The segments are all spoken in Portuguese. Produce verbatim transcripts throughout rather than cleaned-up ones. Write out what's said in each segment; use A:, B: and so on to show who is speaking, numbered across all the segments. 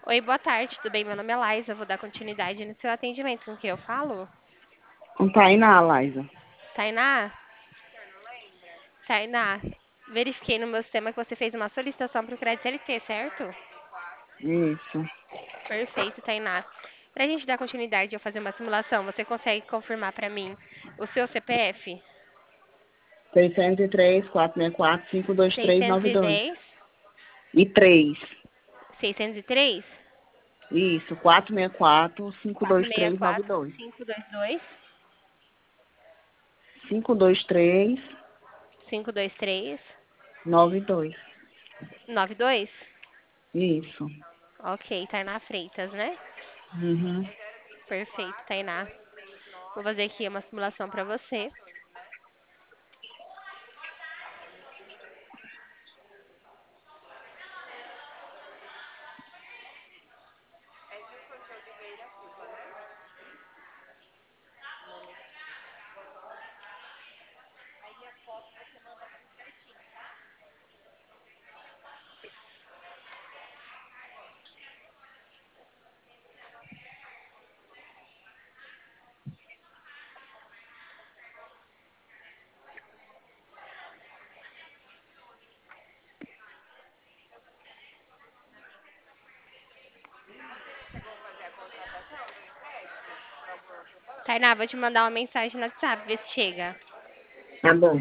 A: Oi, boa tarde, tudo bem? Meu nome é Laís, eu vou dar continuidade no seu atendimento. Com quem eu falo?
B: Com Tainá, Laísa.
A: Tainá? Tainá, verifiquei no meu sistema que você fez uma solicitação para o crédito L T, certo?
B: Isso.
A: Perfeito, Tainá. Para a gente dar continuidade e eu fazer uma simulação, você consegue confirmar para mim o seu C P F?
B: seiscentos e três, quatrocentos e sessenta e quatro, cinco dois três, nove dois.
A: seiscentos e dez,
B: E três.
A: seiscentos e três,
B: Isso, quatrocentos e sessenta e quatro, cinco dois três, nove
A: quatrocentos e sessenta e quatro,
B: dois.
A: quinhentos e vinte e dois,
B: cinco dois três,
A: quinhentos e vinte e três,
B: nove dois.
A: noventa e dois?
B: Isso.
A: Ok, Tainá Freitas, né?
B: Uhum.
A: Perfeito, Tainá. Vou fazer aqui uma simulação para você. Tainá, vou te mandar uma mensagem no WhatsApp, ver se chega.
B: Tá bom.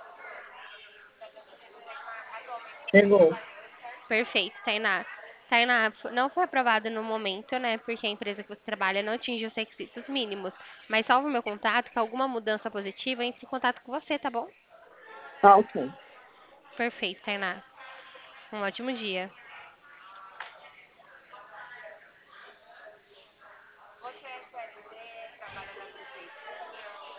B: Chegou.
A: Perfeito, Tainá. Tainá, f- não foi aprovado no momento, né? Porque a empresa que você trabalha não atinge os requisitos mínimos. Mas salve o meu contato, que alguma mudança positiva entre em contato com você, tá bom?
B: Tá ok.
A: Perfeito, Tainá. Um ótimo dia.